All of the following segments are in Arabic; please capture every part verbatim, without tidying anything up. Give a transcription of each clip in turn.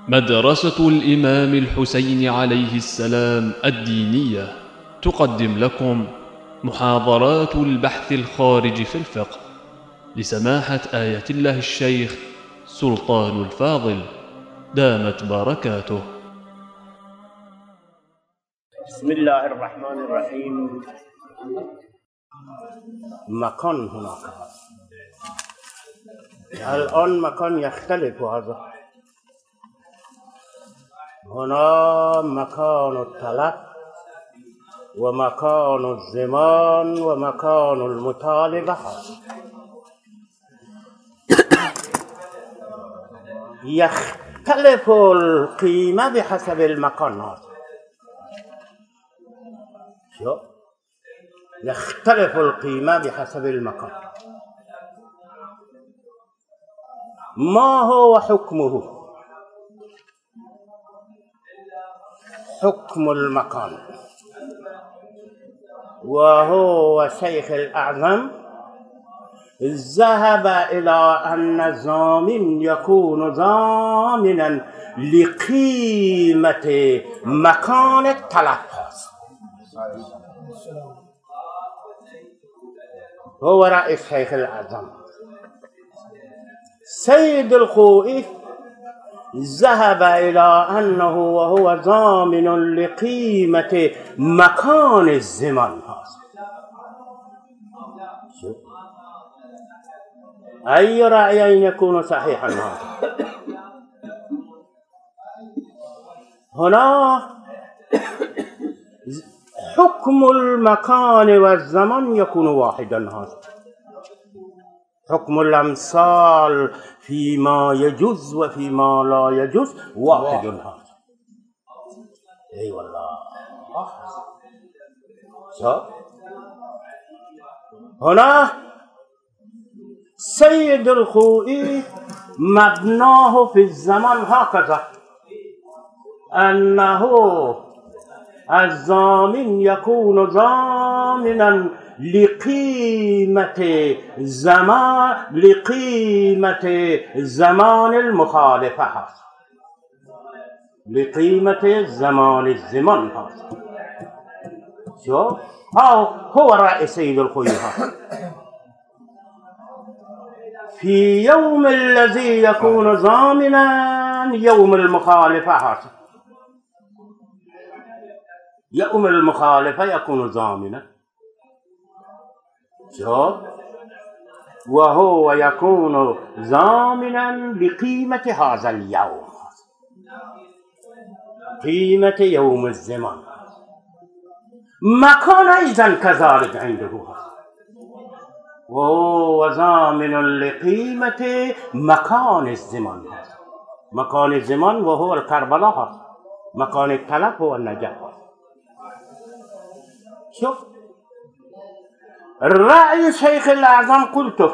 مدرسة الإمام الحسين عليه السلام الدينية تقدم لكم محاضرات البحث الخارج في الفقه لسماحة آية الله الشيخ سلطان الفاضل دامت بركاته. بسم الله الرحمن الرحيم. مكان هناك الآن مكان يختلف. هذا هنا مكان الطلب ومكان الزمان ومكان المطالبة. يختلف القيمة بحسب المكان. هذا شو يختلف القيمة بحسب المكان. ما هو حكمه؟ حكم المكان وهو شيخ الأعظم ذهب إلى أن الضامن يكون ضامنا لقيمة مكان التلفظ. هو رئيس شيخ الأعظم. سيد الخوئي ذهب إلى أنه وهو ضامن لقيمة مكان الزمان. أي رأيين يكون صحيحا؟ هذا هنا حكم المكان والزمن يكون واحدا. هذا حكم الأمثال فيما يجوز وفيما لا يجوز واحد. هذا اي والله. هنا سيد الخوئي مبناه في الزمن هكذا أنه الضامن يكون ضامنا لقيمة زمان لقيمة زمان المخالفة، لقيمة زمان الزمان. هذا شو هو رأي سيد الخوئي. في يوم الذي يكون ضامنا يوم المخالفة. هذا يوم المخالفة يكون ضامنا وهو يكون ضامنا بقيمة هذا اليوم، قيمة يوم الزمان. مكان أيضا كذلك عنده، وهو ضامن لقيمة مكان الزمان. مكان الزمان وهو الكربلاء. مكان الطلب هو النجاح. شوف رأي شيخ الأعظم قلت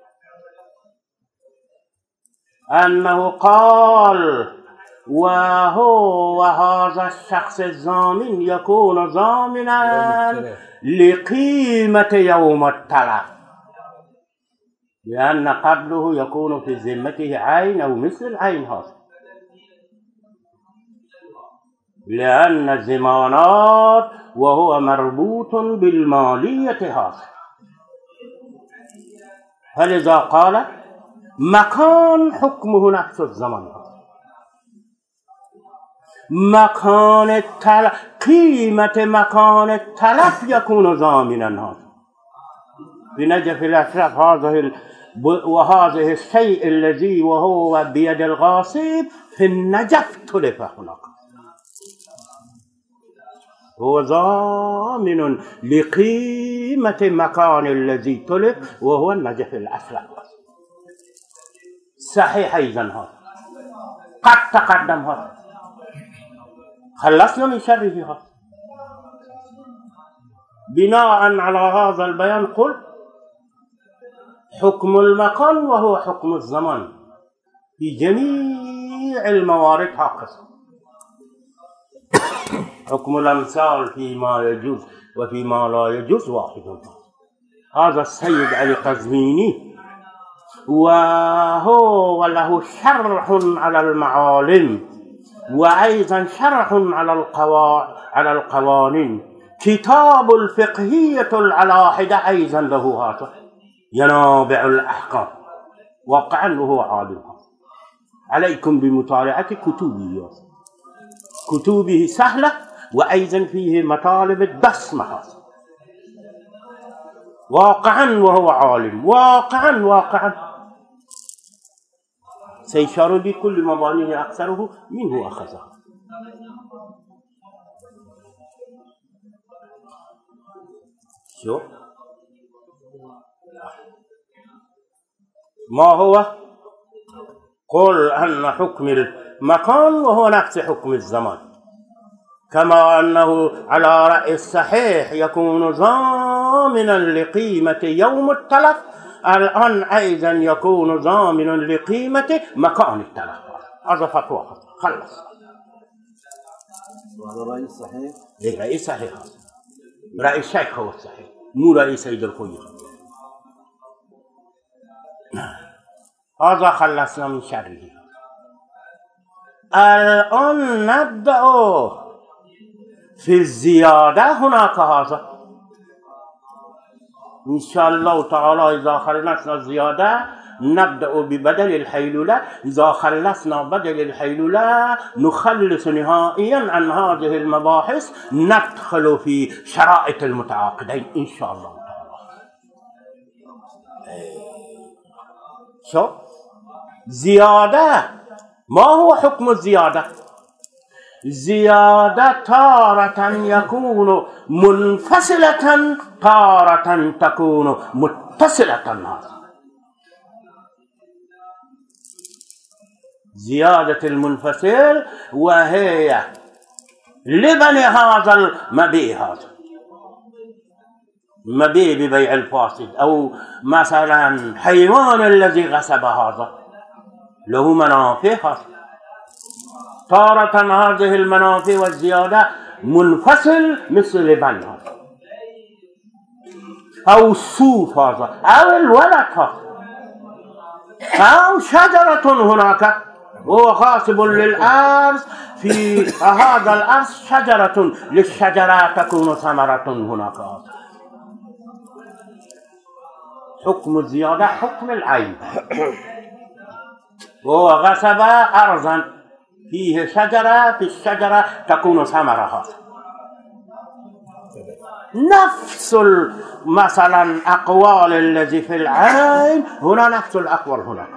أنه قال وهو هذا الشخص الضامن يكون ضامنا لقيمة يوم الطلب، لأن قبله يكون في ذمته عين أو مثل العين. هذا لأن الزمانات وهو مربوط بالمالية. هذا فلذا قال مكان حكمه نفس الزمن. مكان التلف قيمة مكان التلف يكون ضامنا. هذا بنجف الأشرف. هذه وهذه الشيء الذي وهو بيد الغاصب في النجف تلف هناك. هو ضامن لقيمة مكان الذي تلف وهو النجف الأسود. صحيح أيضا. هذا قد تقدم. هذا خلصنا من شره. هذا بناء على هذا البيان قل حكم المكان وهو حكم الزمان في جميع الموارد. هكذا حكم الأمثال فيما يجوز وفيما لا يجوز واحد. هذا السيد علي قزويني وهو له شرح على المعالم وأيضا شرح على القواعد على القوانين. كتاب الفقهية العلاحدة أيضا له هذا ينابع الأحكام واقعا، وهو عالم. عليكم بمطالعة كتبه، كتبه سهلة، وأيضا فيه مطالب الدسمة واقعا، وهو عالم واقعا واقعا. سيشار بكل مبانيه أكثره منه أخذها. شو ما هو؟ قل أن حكم المكان وهو نفس حكم الزمان، كما أنه على رأي الصحيح يكون ضامنا لقيمة يوم التلف، الآن أيضا يكون ضامنا لقيمة مكان التلف. هذا فتوى خلص. وهذا رأي الصحيح؟ إيه رأي صحيح، رأي الشيخ هو الصحيح، مو رأي سيد الخوي. هذا خلصنا من شره. الآن نبدأ في الزيادة. هناك هذا إن شاء الله تعالى إذا خلصنا الزيادة نبدأ ببدل الحيلولة. إذا خلصنا بدل الحيلولة نخلص نهائيا عن هذه المباحث، ندخل في شرائط المتعاقدين إن شاء الله تعالى. شو زيادة؟ ما هو حكم الزيادة؟ زيادة تارة يكون منفصلة، تارة تكون متصلة. زيادة المنفصل وهي لبن هذا المبيع، هذا مبيع ببيع الفاسد، أو مثلا حيوان الذي غصب هذا له منافع، تارة هذه المنافع والزيادة منفصل مثل لبن هذا، أو الصوف هذا، أو الولد هذا، أو شجرة هناك وهو غاصب للأرض، في هذا الأرض شجرة، للشجرة تكون ثمرة هناك. حكم الزيادة حكم العين، وهو غصب أرضا فيه شجرة، في الشجرة تكون ثمرة. نفس مثلا أقوال الذي في العين هنا نفس الأقوال هناك.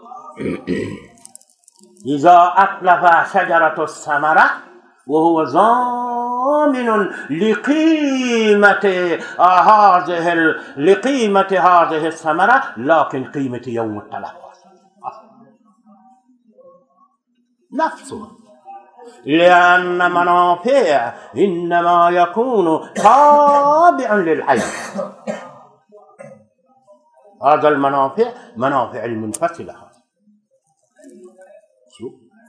إذا أتلف شجرة الثمرة وهو ضامن لقيمة هذه لقيمة هذه الثمرة، لكن قيمة يوم التلف نفسه، لأن منافع إنما يكون تابعا للعين. هذا المنافع منافع المنفصلة. شو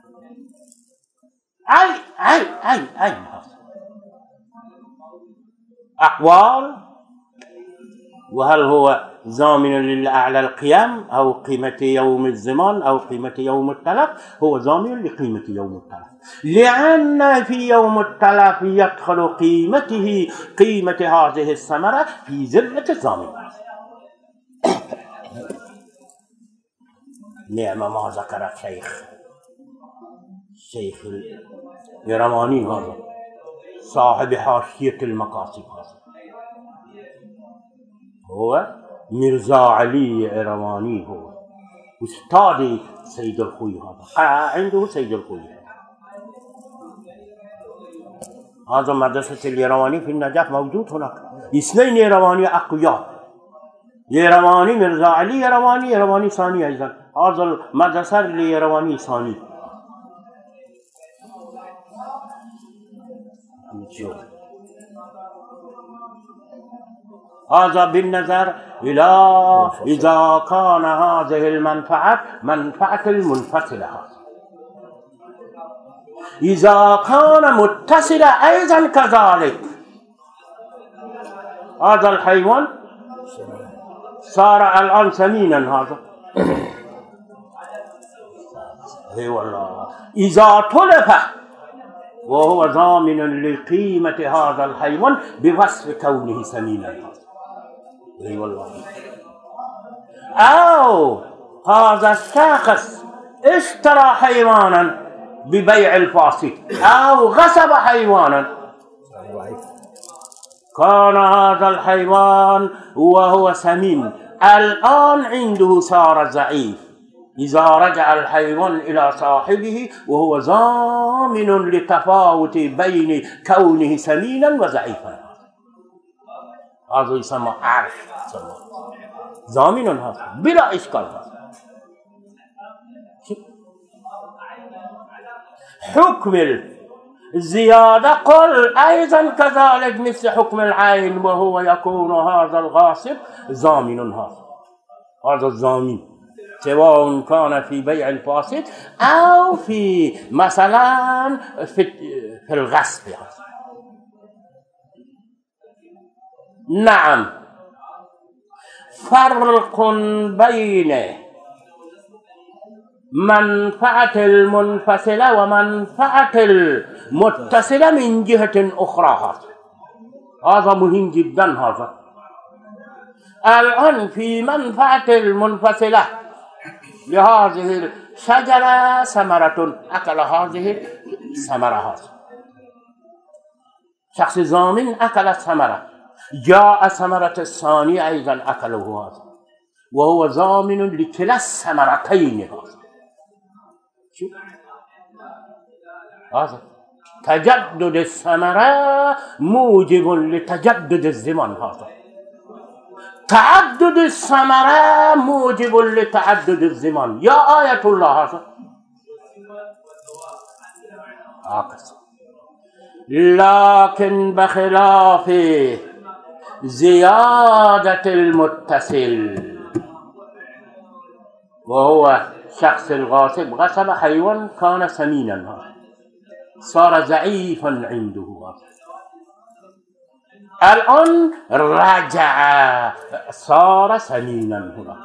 أي أي أي أي أقوال، وهل هو ضامن للأعلى القيم أو قيمة يوم الزمان أو قيمة يوم التلف؟ هو ضامن لقيمة يوم التلف، لأن في يوم التلف يدخل قيمته قيمة هذه الثمرة في ذمة الضامن. نعم ما ذكر الشيخ الشيخ اليرماني هذا صاحب حاشية المقاصد، هذا هو مرزا علي اليرماني، هو أستاذ سيد الخوي، هذا عنده سيد الخوي. هذا مدرسة اليرماني في النجف موجود هناك، اثنين يرماني أقوياء، يرماني مرزا علي يرماني، يرماني ثاني أيضا. هذا المدرسة اليرماني ثاني. هذا بالنظر إلى إذا كان هذه المنفعة منفعة المنفصلة، إذا كان متصلة أيضا كذلك. هذا الحيوان صار الآن ثمينا، هذا اي والله إذا تلف وهو ضامن لقيمة هذا الحيوان بوصف كونه سمينا. اي والله. أو هذا الشخص اشترى حيوانا ببيع الفاسد أو غصب حيوانا، كان هذا الحيوان وهو سمين، الآن عنده صار ضعيف. إذا رجع الحيوان إلى صاحبه وهو ضامن لتفاوت بين كونه سمينا وضعيفا، هذا يسمى عرش، ضامن هذا بلا إشكال. حكم الزيادة قل أيضا كذلك مثل حكم العين، وهو يكون هذا الغاصب ضامن هذا هذا الضامن، سواء كان في بيع الفاسد أو في مثلا في, في الغصب. نعم، فرق بين منفعة المنفصلة ومنفعة المتصلة من جهة أخرى، هذا مهم جدا. هذا الآن في منفعة المنفصلة لهذه الشجرة ثمرة، أكل هذه الثمرة، هذا شخص ضامن أكل الثمرة، جاء ثمرة الثانية أيضا أكله هذا، وهو ضامن لكلا الثمرتين. هذا شو هذا تجدد الثمرة موجب لتجدد الزمن، هذا تعدد الثمرة موجب لتعدد الزمان. يا آية الله هذا عكس. لكن بخلاف زيادة المتصل، وهو شخص الغاصب غصب حيوان كان سمينا، صار ضعيفا عنده، الآن رجع صار سمينا، هناك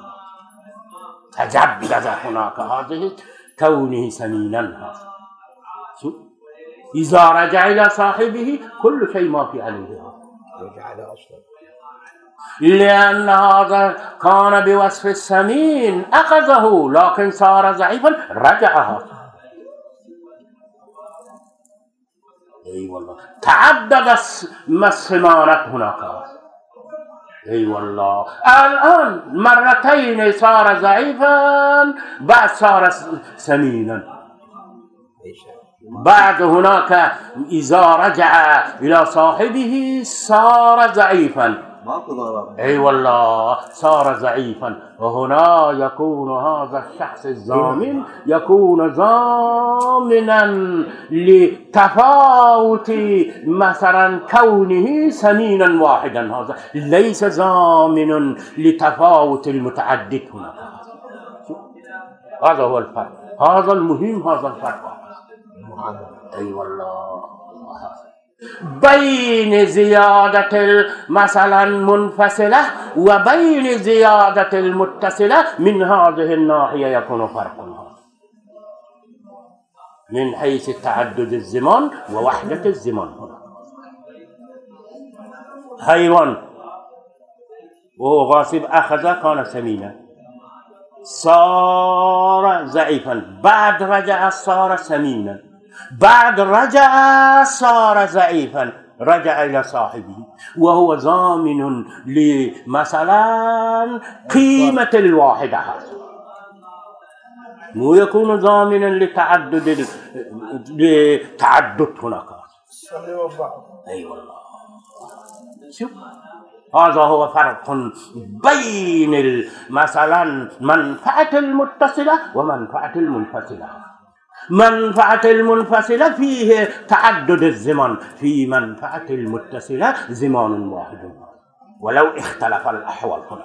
تجدد هناك هذه كونه سمينا. هذا شو إذا رجع إلى صاحبه كل شيء ما في عليه، رجع إلى أصله، لأن هذا كان بوصف السمين أخذه لكن صار ضعيفا رجع هذا. اي والله تعدد الثمرات هناك. اي والله الآن مرتين صار ضعيفا، بعد صار سمينا، بعد هناك إذا رجع إلى صاحبه صار ضعيفا. اي والله صار ضعيفا، وهنا يكون هذا الشخص الضامن يكون ضامنا لتفاوت مثلا كونه سمينا واحدا، هذا ليس ضامن لتفاوت المتعدد. هنا هذا هو الفرق، هذا المهم، هذا الفرق. اي والله بين زيادة مثلا منفصلة وبين زيادة المتصلة من هذه الناحية يكون فرق، من حيث تعدد الزمان ووحدة الزمان. هنا حيوان وهو غاصب أخذ كان سمينا، صار ضعيفا، بعد رجع صار سمينا، بعد رجع صار ضعيفا، رجع إلى صاحبه وهو ضامن لمثلا قيمة الواحدة، هذا مو يكون ضامنا لتعدد لتعدد هناك. أي والله شوف هذا هو فرق بين مثلا منفعة المتصلة ومنفعة المنفصلة. منفعة المنفصلة فيه تعدد الزمان، في منفعة المتصلة زمان واحد ولو اختلف الأحوال. هنا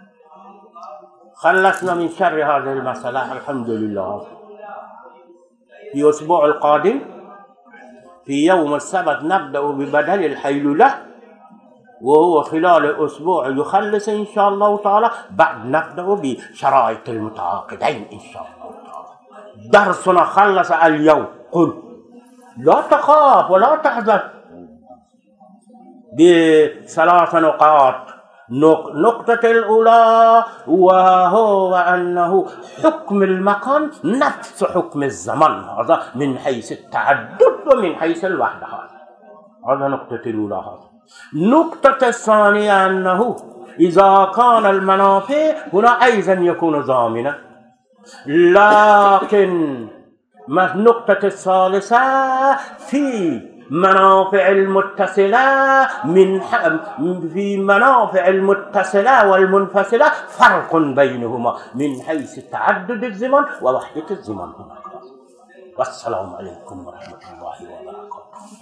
خلصنا من شر هذه المسألة الحمد لله. في الأسبوع القادم في يوم السبت نبدأ ببدل الحيلولة، وهو خلال أسبوع يخلص إن شاء الله تعالى، بعد نبدأ بشرائط المتعاقدين إن شاء الله تعالى. درسنا خلص اليوم. قل لا تخاف ولا تحزن بثلاث نقاط. نقطة الأولى وهو أنه حكم المكان نفس حكم الزمن، هذا من حيث التعدد ومن حيث الوحدة. هذا نقطة الأولى. هذا نقطة الثانية أنه إذا كان المنافع هنا أيضا يكون ضامنا، لكن النقطة الثالثة في منافع المتصلة من في منافع المتصلة والمنفصلة فرق بينهما من حيث تعدد الزمن ووحدة الزمن. والسلام عليكم ورحمة الله وبركاته.